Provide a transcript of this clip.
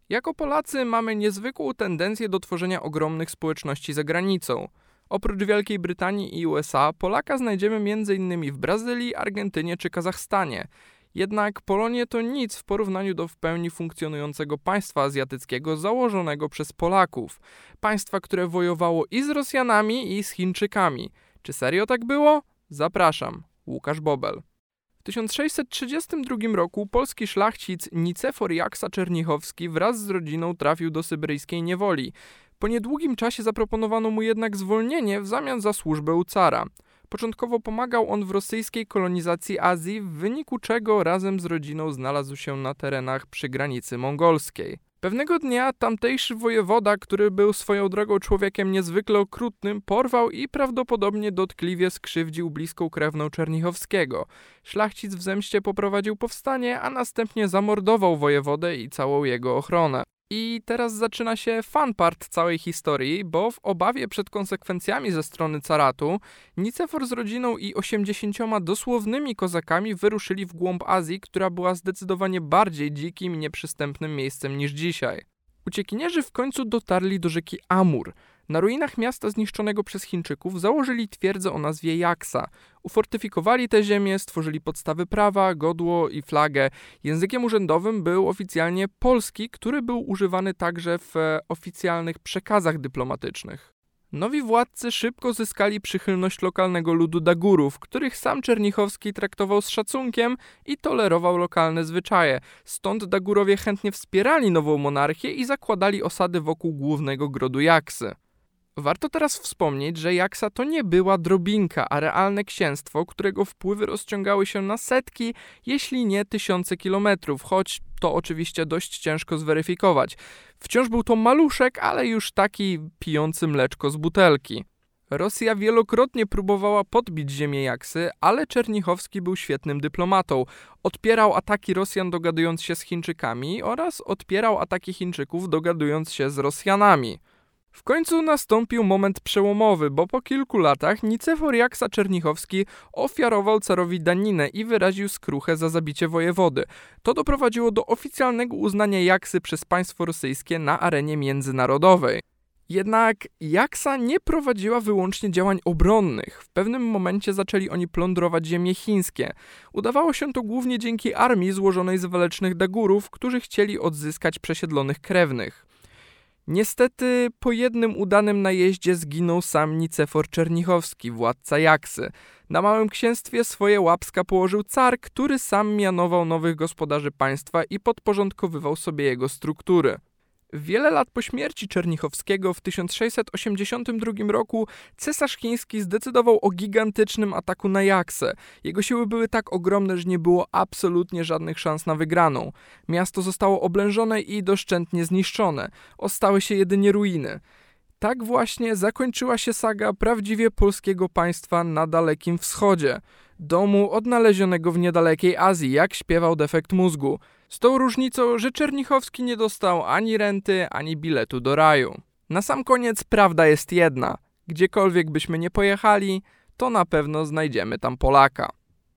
Jako Polacy mamy niezwykłą tendencję do tworzenia ogromnych społeczności za granicą. Oprócz Wielkiej Brytanii i USA, Polaka znajdziemy m.in. w Brazylii, Argentynie czy Kazachstanie. Jednak Polonie to nic w porównaniu do w pełni funkcjonującego państwa azjatyckiego założonego przez Polaków. Państwa, które wojowało i z Rosjanami, i z Chińczykami. Czy serio tak było? Zapraszam, Łukasz Bobel. W 1632 roku polski szlachcic Nicefor Jaksa Czernichowski wraz z rodziną trafił do syberyjskiej niewoli. Po niedługim czasie zaproponowano mu jednak zwolnienie w zamian za służbę u cara. Początkowo pomagał on w rosyjskiej kolonizacji Azji, w wyniku czego razem z rodziną znalazł się na terenach przy granicy mongolskiej. Pewnego dnia tamtejszy wojewoda, który był swoją drogą człowiekiem niezwykle okrutnym, porwał i prawdopodobnie dotkliwie skrzywdził bliską krewną Czernichowskiego. Szlachcic w zemście poprowadził powstanie, a następnie zamordował wojewodę i całą jego ochronę. I teraz zaczyna się fun part całej historii, bo w obawie przed konsekwencjami ze strony caratu Nicefor z rodziną i 80 dosłownymi kozakami wyruszyli w głąb Azji, która była zdecydowanie bardziej dzikim i nieprzystępnym miejscem niż dzisiaj. Uciekinierzy w końcu dotarli do rzeki Amur. Na ruinach miasta zniszczonego przez Chińczyków założyli twierdzę o nazwie Jaksa. Ufortyfikowali tę ziemię, stworzyli podstawy prawa, godło i flagę. Językiem urzędowym był oficjalnie polski, który był używany także w oficjalnych przekazach dyplomatycznych. Nowi władcy szybko zyskali przychylność lokalnego ludu Dagurów, których sam Czernichowski traktował z szacunkiem i tolerował lokalne zwyczaje. Stąd Dagurowie chętnie wspierali nową monarchię i zakładali osady wokół głównego grodu Jaksy. Warto teraz wspomnieć, że Jaksa to nie była drobinka, a realne księstwo, którego wpływy rozciągały się na setki, jeśli nie tysiące kilometrów, choć to oczywiście dość ciężko zweryfikować. Wciąż był to maluszek, ale już taki pijący mleczko z butelki. Rosja wielokrotnie próbowała podbić ziemię Jaksy, ale Czernichowski był świetnym dyplomatą. Odpierał ataki Rosjan dogadując się z Chińczykami oraz odpierał ataki Chińczyków dogadując się z Rosjanami. W końcu nastąpił moment przełomowy, bo po kilku latach Nicefor Jaksa Czernichowski ofiarował carowi daninę i wyraził skruchę za zabicie wojewody. To doprowadziło do oficjalnego uznania Jaksy przez państwo rosyjskie na arenie międzynarodowej. Jednak Jaksa nie prowadziła wyłącznie działań obronnych. W pewnym momencie zaczęli oni plądrować ziemie chińskie. Udawało się to głównie dzięki armii złożonej z walecznych Dagurów, którzy chcieli odzyskać przesiedlonych krewnych. Niestety po jednym udanym najeździe zginął sam Nicefor Czernichowski, władca Jaksy. Na Małym Księstwie swoje łapska położył car, który sam mianował nowych gospodarzy państwa i podporządkowywał sobie jego struktury. Wiele lat po śmierci Czernichowskiego w 1682 roku cesarz chiński zdecydował o gigantycznym ataku na Jaksę. Jego siły były tak ogromne, że nie było absolutnie żadnych szans na wygraną. Miasto zostało oblężone i doszczętnie zniszczone. Ostały się jedynie ruiny. Tak właśnie zakończyła się saga prawdziwie polskiego państwa na Dalekim Wschodzie. Domu odnalezionego w niedalekiej Azji, jak śpiewał Defekt Mózgu. Z tą różnicą, że Czernichowski nie dostał ani renty, ani biletu do raju. Na sam koniec prawda jest jedna. Gdziekolwiek byśmy nie pojechali, to na pewno znajdziemy tam Polaka.